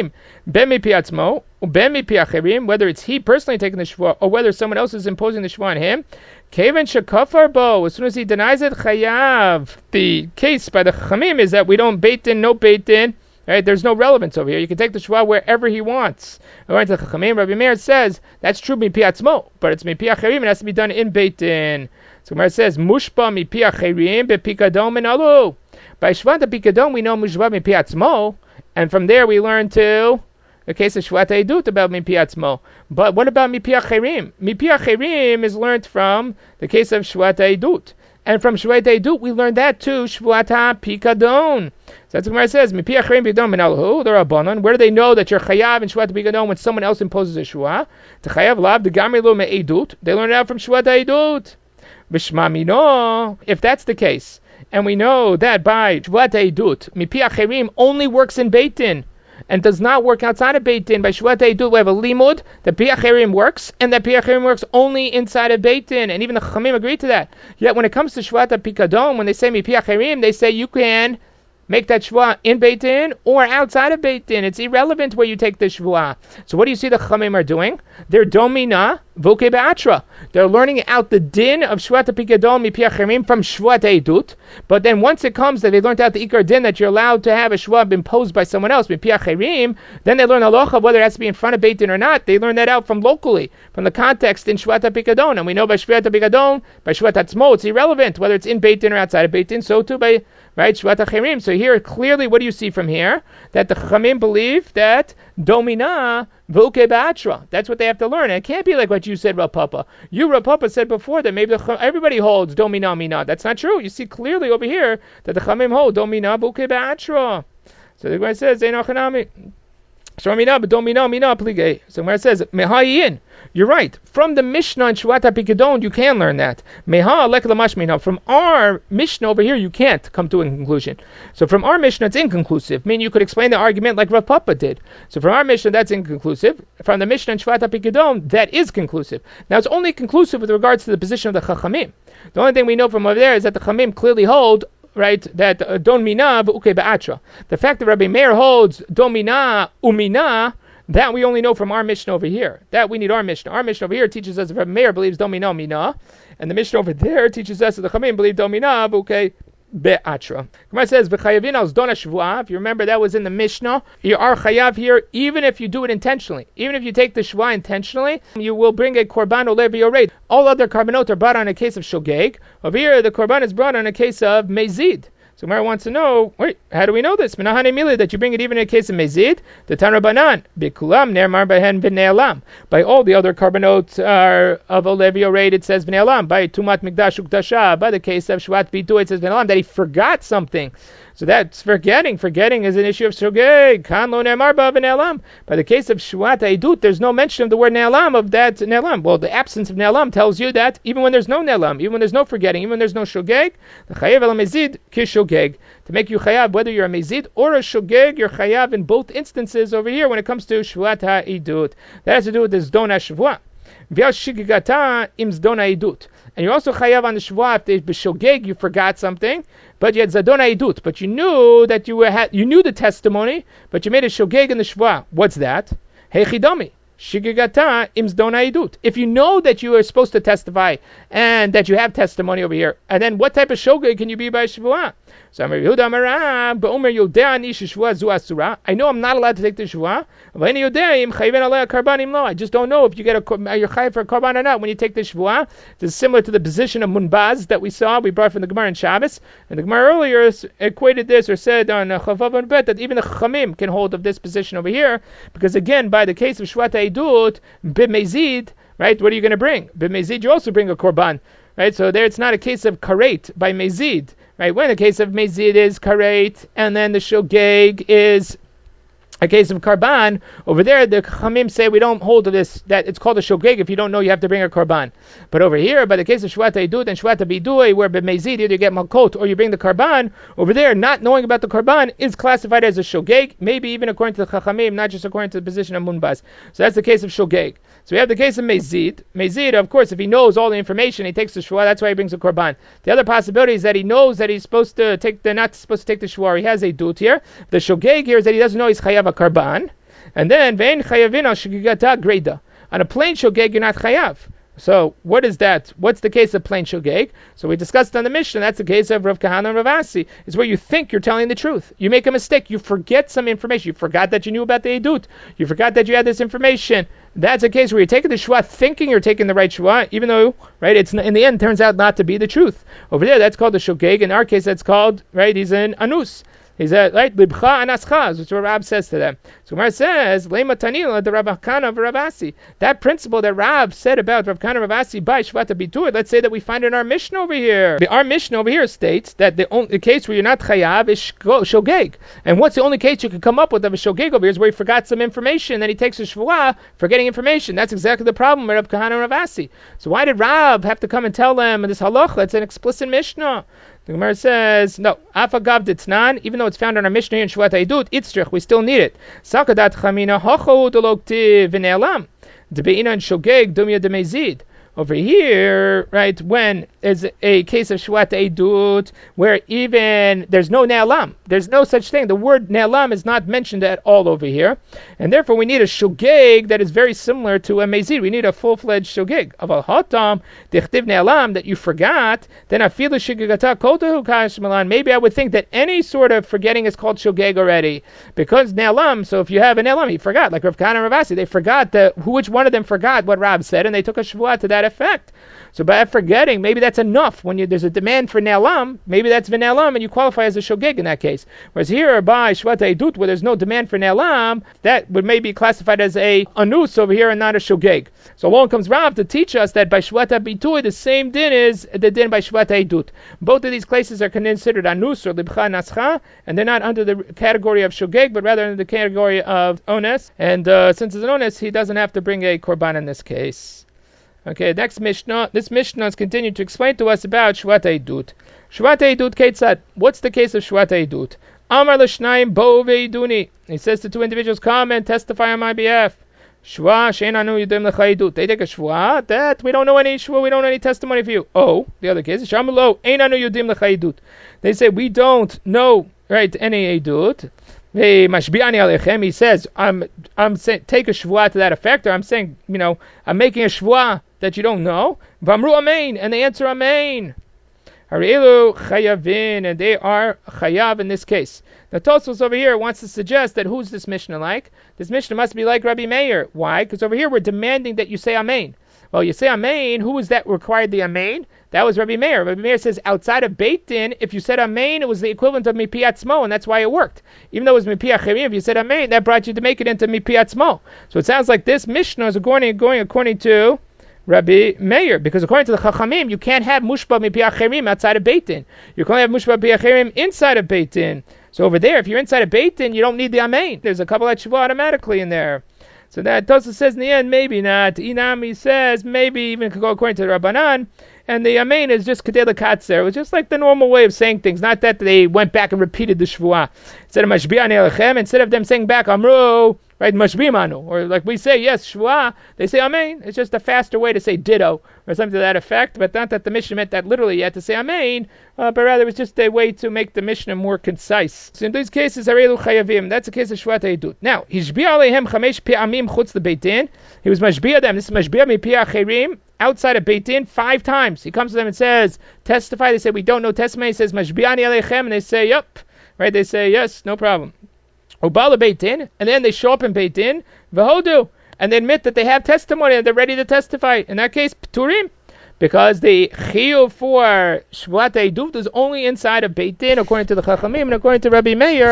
it's he personally taking the shvuah or whether someone else is imposing the shvuah on him, as soon as he denies it, chayav. The case by the Chachamim is that we don't beit in, no beit in. Right? There's no relevance over here. You can take the shvuah wherever he wants. According to the Chachamim, Rabbi Meir says that's true mipi atzmo, but it's mipi acherim. It has to be done in beit in. So Gemara says mushba mipi acherim bepikadon menalu. By shvat pikadon we know mushba mipi atzmo. And from there we learn to the case of Shvat Eidut about Mipi Atzmo. But what about Mipi Acherim? Mipi Acherim is learned from the case of Shvat Eidut. And from Shvat Eidut we learn that too, Shvat HaPikadon. So that's what Gemara says, Mipi Acherim Pikadon Menalhu, the Rabbanon. Where do they know that you're Chayav in Shvat Pikadon when someone else imposes a Shua? To Chayav Lav, the Gamri Lo Me'edut. They learn it out from Shvat Eidut. Vishma Mino, if that's the case, and we know that by Shvat Eidut, Mipi Acherim only works in Beit Din and does not work outside of Beit Din. By Shvat Eidut we have a limud that Pi Acherim works, and that Pi Acherim works only inside of Beit Din, and even the Chachamim agree to that. Yet when it comes to Shvat Pikadon, when they say Mipi Acherim, they say you can make that shvuah in Beit Din or outside of Beit Din. It's irrelevant where you take the shvuah. So what do you see the Chachamim are doing? They're domina voke be'atra. They're learning out the din of Shvat Pikadon mipi acherim from Shvat Eidut. But then once it comes that they learned out the ikar din that you're allowed to have a shvuah imposed by someone else mipi acherim, then they learn halacha whether it has to be in front of Beit Din or not. They learn that out from locally, from the context in Shvat Pikadon. And we know by Shvat Pikadon, by Shvat Atzmo, it's irrelevant whether it's in Beit Din or outside of Beit Din. So too by right Shvat Acherim. So here clearly, what do you see from here? That the Chachamim believe that domina voke ba'atra. That's what they have to learn. And it can't be like what you said, Rav Papa. You, Rav Papa, said before that maybe the, everybody holds domina mina. That's not true. You see clearly over here that the Chachamim hold domina voke ba'atra. So the Gemara says, Ein achanami. So Mina, but domina mina plige. So where it says mehayin, you're right. From the Mishnah in Shvat Pikadon, you can learn that. Meha lek lamash mina. From our Mishnah over here, you can't come to a conclusion. So from our Mishnah, it's inconclusive. Meaning you could explain the argument like Rav Papa did. So from our Mishnah, that's inconclusive. From the Mishnah in Shvat Pikadon, that is conclusive. Now it's only conclusive with regards to the position of the Chachamim. The only thing we know from over there is that the Chachamim clearly hold, right, that uh, don mina v'uke ba'atra. The fact that Rabbi Meir holds don mina umina, that we only know from our Mishnah over here. That we need our Mishnah. Our Mishnah over here teaches us that Rabbi Meir believes don mina mina, and the Mishnah over there teaches us that the Chachamim believe don mina v'uke be'atra. Gemara says v'chayavin al zdon hashvuah. If you remember, that was in the Mishnah. You are chayav here, even if you do it intentionally. Even if you take the shvuah intentionally, you will bring a korban olev yored. All other korbanot are brought on a case of shogeg. Over here, the korban is brought on a case of mezid. So Gemara wants to know, wait, how do we know this? Menahane mili, that you bring it even in a case of mezid. The Tana Banan, bikulam nermar behen b'ne'elam. By all the other korbanot are of olev yored, it says b'ne'elam. By tumat mikdash ukdasha, by the case of shvat bitu, it says b'ne'elam, that he forgot something. So that's forgetting. Forgetting is an issue of shogeg. Kan lo ne'emar ba v'ne'elam. By the case of Shvat Eidut, there's no mention of the word ne'elam, of that ne'elam. Well, the absence of ne'elam tells you that even when there's no ne'elam, even when there's no forgetting, even when there's no shogeg, the chayav el mezid ki shogeg. To make you chayav, whether you're a mezid or a shogeg, you're chayav in both instances over here when it comes to Shvat Eidut. That has to do with this don hashvuah. V'yas shigigata im zdon Eidut. And you're also chayav on the shvuah if they b'shogeg, you forgot something, but you had zadon Eidut, but you knew that you were ha- you knew the testimony, but you made a shogeg in the shvuah. What's that? Heichidami. Shigigata im zdon Eidut. If you know that you are supposed to testify and that you have testimony over here, and then what type of shogeg can you be by shvuah? So I know I'm not allowed to take the shvuah. I just don't know if you get a you're chayav for a korban or not when you take the shvuah. This is similar to the position of munbaz that we saw, we brought from the Gemara in Shabbos. And the Gemara earlier equated this or said on Chavav and Bet that even the Chachamim can hold of this position over here, because again, by the case of Shvat Eidut b'mezid, right? What are you going to bring? B'mezid, you also bring a korban, right? So there, it's not a case of karet by mezid, right? When the case of mezid is karet, and then the shogeg is a case of karban, over there the Chachamim say we don't hold to this, that it's called a shogeg if you don't know you have to bring a karban. But over here, by the case of Shvat Eidut and Shvat Bidui, where b'mezid either you get malkot or you bring the karban, over there not knowing about the karban is classified as a shogeg, maybe even according to the Chachamim, not just according to the position of Munbaz. So that's the case of shogeg. So we have the case of mezid. Mezid, of course, if he knows all the information, he takes the shua. That's why he brings a korban. The other possibility is that he knows that he's supposed to take the not supposed to take the shua. He has a dut here. The shogeg here is that he doesn't know he's chayav a karban. And then vein chayavin al shogegata greda. On a plain shogeg, you're not chayav. So what is that? What's the case of plain shogeg? So we discussed on the Mishnah. That's the case of Rav Kahana and Rav Asi. It's where you think you're telling the truth. You make a mistake. You forget some information. You forgot that you knew about the edut. You forgot that you had this information. That's a case where you're taking the shua thinking you're taking the right shua, even though, right, it's in the end turns out not to be the truth. Over there, that's called the shogeg. In our case, that's called, right, he's an anus. He's a, right, libcha anascha, which is what Rab says to them. So Gemara says, lema tanila the Rav Kana of Rav Asi. That principle that Rab said about Rav Kana of Rav Asi by Shvata Bitur, let's say that we find in our Mishnah over here. The, our Mishnah over here states that the only the case where you're not chayav is shogeg. And what's the only case you can come up with of a shogeg over here is where he forgot some information, then he takes a shvuah forgetting information. That's exactly the problem with Rav Kahana and Rav Asi. So why did Rab have to come and tell them this halacha? It's an explicit Mishnah. The Gemara says, no, afagav ditznan, even though it's found in our Mishnah in Shvat Eidut, itzrich, we still need it. Sakadat chamina hocho delokti v'ne'elam, debeina and shogeg dumya demezid. Over here, right, when there's a case of Shvat Eidut, where even there's no ne'alam, there's no such thing. The word ne'alam is not mentioned at all over here, and therefore we need a shogeg that is very similar to a mezid. We need a full-fledged shogeg. Aval hatam dichtiv ne'alam, that you forgot, then afilu shogegata kotahu kashmalan. Maybe I would think that any sort of forgetting is called shogeg already, because ne'alam. So if you have a ne'alam, he forgot, like Rav Kahana and Rav Asi, they forgot that which one of them forgot what Rab said, and they took a shvuah to that effect. So by forgetting, maybe that's enough. When you, there's a demand for ne'alam, maybe that's v'ne'alam, and you qualify as a shogeg in that case. Whereas here, by Shvat Eidut, where there's no demand for ne'alam, that would maybe be classified as a anus over here and not a shogeg. So along comes Rav to teach us that by Shvat Bituy, the same din is the din by Shvat Eidut. Both of these cases are considered anus or libcha nascha, and they're not under the category of shogeg, but rather under the category of ones. And uh, since it's an ones, he doesn't have to bring a korban in this case. Okay, next Mishnah. This Mishnah is continuing to explain to us about Shvat Eidut. Shvat Eidut Ketzad. What's the case of Shvat Eidut? Amar l'shnayim bo ve'iduni. He says to two individuals, come and testify on my behalf. Shva she'enanu yudim lecha Eidut. They take a shva that we don't know any shva, we don't know any testimony for you. Oh, the other case, Shamulo einanu yudim lecha Eidut. They say we don't know, right, any Eidut. He says, I'm I'm saying take a shvuah to that effect, or I'm saying, you know, I'm making a shvuah that you don't know. Vamru amen, and they answer amen. Harielu chayavin, and they are chayav in this case. Now Tosfos over here wants to suggest that who's this Mishnah like? This Mishnah must be like Rabbi Meir. Why? Because over here we're demanding that you say amen. Well, you say amen. Who was that required the amen? That was Rabbi Meir. Rabbi Meir says outside of Beit Din, if you said amen, it was the equivalent of mipi atzmo, and that's why it worked. Even though it was mipi acherim, if you said amen, that brought you to make it into mipi atzmo. So it sounds like this Mishnah is going, going according to Rabbi Meir, because according to the Chachamim, you can't have mushba mipi acherim outside of Beit Din. You can only have mushba mipi acherim inside of Beit Din. So over there, if you're inside of Beit Din, you don't need the amen. There's a couple of shuvah automatically in there. So that Tosfos says in the end, maybe not. Inami says maybe even could go according to the Rabbanan, and the amen is just kedei lekatzer. It was just like the normal way of saying things, not that they went back and repeated the shvuah. Instead of mashbi'an elechem, instead of them saying back amru, right, mashbi'manu, or like we say, yes, shvuah, they say amen. It's just a faster way to say ditto, or something to that effect, but not that the Mishnah meant that literally you had to say amen, uh, but rather it was just a way to make the Mishnah more concise. So in these cases, harelu chayavim, that's the case of Shvat Eidut. Now, hishbi'a alehem chamesh pi'amim chutz the Beit Din. He was mashbi'a them, this is mashbi'a mipi acherim, outside of Beit Din five times. He comes to them and says, testify. They say, we don't know testimony. He says, mashbi'ani alechem, and they say, yep. Right? They say, yes, no problem. Ubala Beit Din, and then they show up in Beit Din, v'hodu, and they admit that they have testimony and they're ready to testify. In that case, pturim, because the chiyuv for Shvat Eidut is only inside of Beit Din, according to the Chachamim, and according to Rabbi Meir,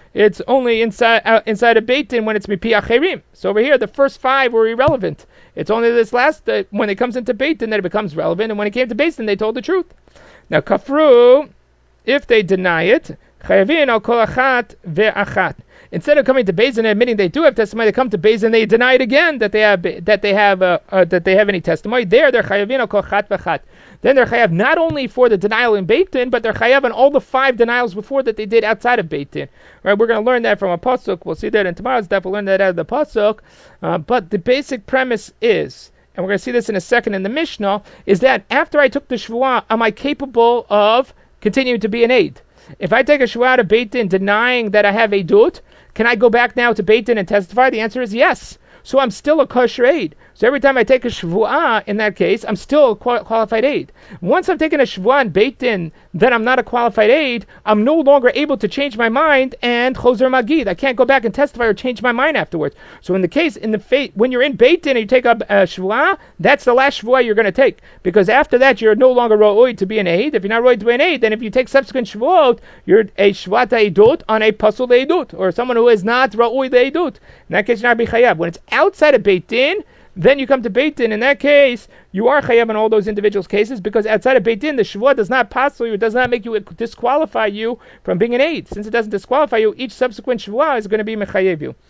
it's only inside uh, inside a Beit Din when it's mipi acherim. So over here, the first five were irrelevant. It's only this last, uh, when it comes into Beit Din, that it becomes relevant, and when it came to Beit Din, they told the truth. Now, kafru, if they deny it, chayavin al kol achat ve'achat. Instead of coming to Beis Din and admitting they do have testimony, they come to Beis Din and they deny it again that they have that they have uh, uh, that they have any testimony. There, they're chayavin al kol achat ve'achat. Then they're chayav not only for the denial in Beit Din, but they're chayav on all the five denials before that they did outside of Beit Din. Right? We're going to learn that from a pasuk. We'll see that in tomorrow's daf. We'll learn that out of the pasuk. Uh, but the basic premise is, and we're going to see this in a second in the Mishnah, is that after I took the shvuah, am I capable of continuing to be an aid? If I take a shvuah to Beit Din denying that I have a dut, can I go back now to Beit Din and testify? The answer is yes. So I'm still a kosher aid. So every time I take a shvuah, in that case, I'm still a qual- qualified aid. Once I've taken a shvuah and Beit Din that I'm not a qualified aid, I'm no longer able to change my mind and choser magid. I can't go back and testify or change my mind afterwards. So in the case, in the fa- when you're in Beit Din and you take up a shvuah, that's the last shvuah you're going to take. Because after that, you're no longer ro'oi to be an aid. If you're not ro'oi to be an aid, then if you take subsequent shvuot, you're a shvuat eidut on a pasul eidut, or someone who is not ro'oi eidut. In that case, you're not be chayav. When it's outside of Beit Din, then you come to Beit Din. In that case, you are chayav in all those individuals' cases, because outside of Beit Din, the shvuah does not pasul you, it does not make you disqualify you from being an aid. Since it doesn't disqualify you, each subsequent shvuah is going to be mechayev you.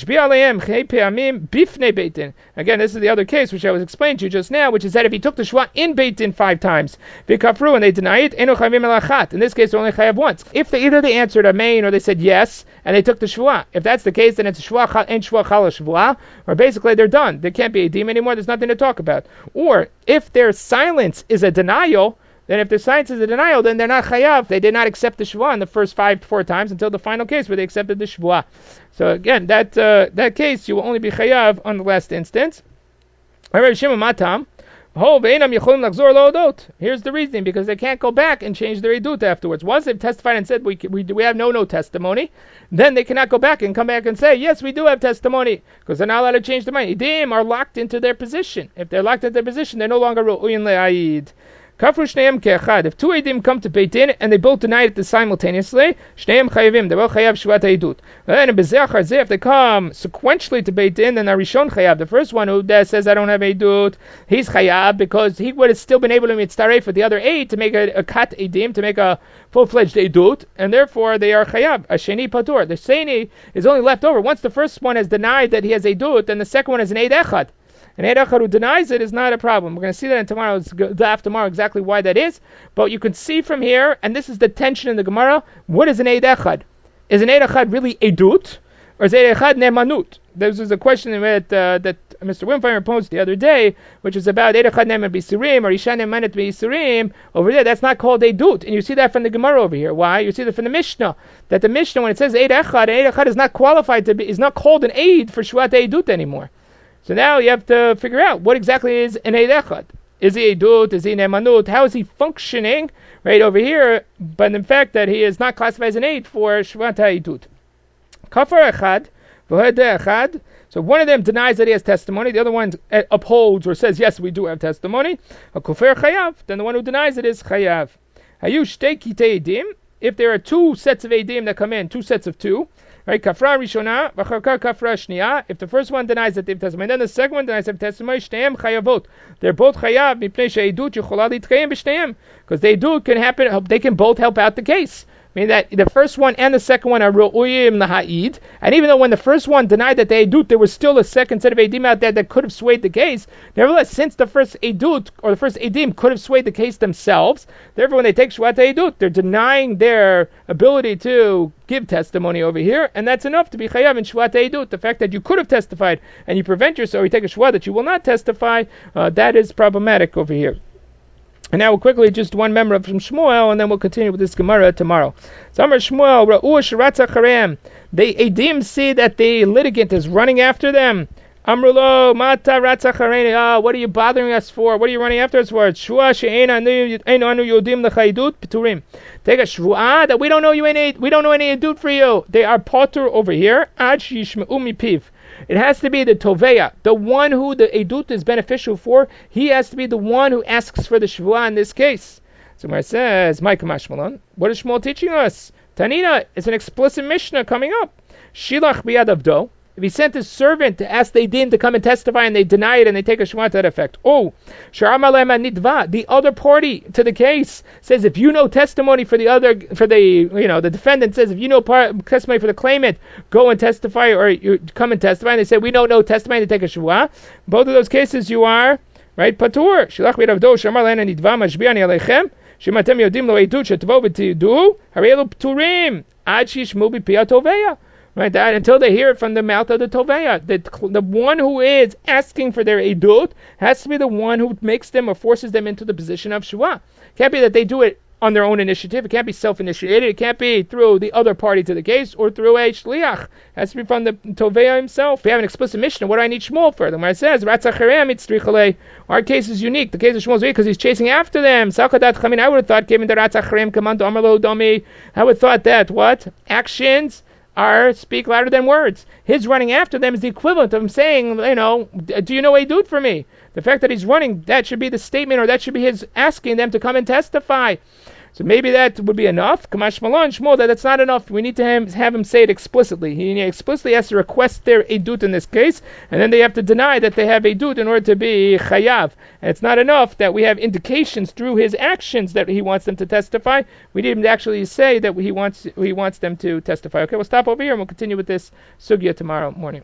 Again, this is the other case which I was explaining to you just now, which is that if he took the shvuah in Beit Din five times, v'kafru, and they deny it, eno chayavim elachat. In this case, they're only chayav once. If they either they answered amen or they said yes, and they took the shvuah. If that's the case, then it's shvuah and shvuah chala shvuah, or basically they're done. They can't be a demon anymore. There's nothing to talk about. Or if their silence is a denial, then if their silence is a denial, then they're not chayav. They did not accept the shvuah in the first five, four times until the final case where they accepted the shvuah. So again, that uh, that case you will only be chayav on the last instance. Here's the reasoning, because they can't go back and change their edut afterwards. Once they've testified and said we we, we have no no testimony, then they cannot go back and come back and say yes, we do have testimony, because they're not allowed to change their mind. Edim are locked into their position. If they're locked into their position, they're no longer ru'uyin le'ayid. Kafru shneim ke'echad. If two edim come to Beit Din and they both deny it simultaneously, shneim chayavim. They both chayav shvuat eidut. Then if they come sequentially to Beit Din, then Arishon chayav. The first one who says I don't have eidut, he's chayav because he would have still been able to mitzaref for the other eight to make a, a kat edim, to make a full-fledged eidut, and therefore they are chayav. Asheni patur. The sheni is only left over. Once the first one has denied that he has eidut, then the second one is an eid echad. An eid echad who denies it is not a problem. We're going to see that in tomorrow's daf tomorrow exactly why that is. But you can see from here, and this is the tension in the Gemara, what is an eid echad? Is an eid echad really edut, or is eid echad nemanut? This is a question that uh, that Mister Wimfire posed the other day, which is about eid echad neman b'isurim or isha nemanet b'isurim. Over there, that's not called edut, and you see that from the Gemara over here. Why? You see that from the Mishnah, that the Mishnah, when it says eid echad, eid echad is not qualified to be, is not called an aid for shvuat edut anymore. So now you have to figure out what exactly is an eid echad. Is he edut? Is he nemanut? How is he functioning right over here? But in fact, that he is not classified as an aid for shvuat edut. Kafar echad, v'hedeh echad. So one of them denies that he has testimony. The other one upholds or says yes, we do have testimony. A kufer chayav. Then the one who denies it is chayav. Hayu shtei kitei edim. If there are two sets of edim that come in, two sets of two. Right, kafra rishona, v'charka kafra shniya. If the first one denies that they have testimony, then the second one denies they have testimony. Shteihem chayavot. They're both chayav. Mipnei she'edut yichola litkayim b'shteihem. Because they do can happen. They can both help out the case. Meaning that the first one and the second one are ru'uyim laha'id, and even though when the first one denied that they edut, there was still a second set of edim out there that could have swayed the case. Nevertheless, since the first edut or the first edim could have swayed the case themselves, therefore when they take shvuat edut, they're denying their ability to give testimony over here, and that's enough to be chayav in shvuat edut. The fact that you could have testified and you prevent yourself, or you take a shvuah that you will not testify, uh, that is problematic over here. And now we'll quickly just one member from Shmuel, and then we'll continue with this Gemara tomorrow. Samar Shmuel, Ra'u Sharatza Charem. The Edim see that the litigant is running after them. Amrulo, Mata Ratza Chareni. Ah, what are you bothering us for? What are you running after us for? Shua she'ein anu yodim lechaydut p'turim. Take a shvuah that we don't know you any, we don't know any edut for you. They are potter over here. Ad shishmeu mipiv. It has to be the toveya, the one who the edut is beneficial for. He has to be the one who asks for the shvuah in this case. So Gemara says, "My Shmuel, what is Shmuel teaching us? Tanina is an explicit Mishnah coming up. Shilach biyad avdo. If he sent his servant to ask the din to come and testify and they deny it and they take a shema to that effect. Oh, nidva, the other party to the case says if you know testimony for the other, for the, you know, the defendant says if you know part, testimony for the claimant, go and testify or you come and testify. And they say we don't know testimony to take a shema. Both of those cases you are, right, patur. Shilach b'yadavdo, shamar lehena nidva, mashbi'ani aleichem, shematem yodim lo eidut shetvo v'tidu, harelu pturim, ad shishmu b'piyat toveya. Right, that until they hear it from the mouth of the Toveya. The, the one who is asking for their edut has to be the one who makes them or forces them into the position of Shua. It can't be that they do it on their own initiative. It can't be self-initiated. It can't be through the other party to the case or through a Shliach. It has to be from the Toveya himself. We have an explicit Mishnah. What do I need Shmuel for? The Gemara says, our case is unique. The case of Shmuel is unique because he's chasing after them. I would have thought, given the Ratzach command, I would have thought that, what? Actions are speak louder than words. His running after them is the equivalent of him saying, you know, do you know a dude for me? The fact that he's running, that should be the statement, or that should be his asking them to come and testify. So maybe that would be enough. Kamash Malon Shmuel, that that's not enough. We need to have, have him say it explicitly. He explicitly has to request their edut in this case, and then they have to deny that they have edut in order to be chayav. And it's not enough that we have indications through his actions that he wants them to testify. We need him to actually say that he wants he wants them to testify. Okay, we'll stop over here and we'll continue with this sugya tomorrow morning.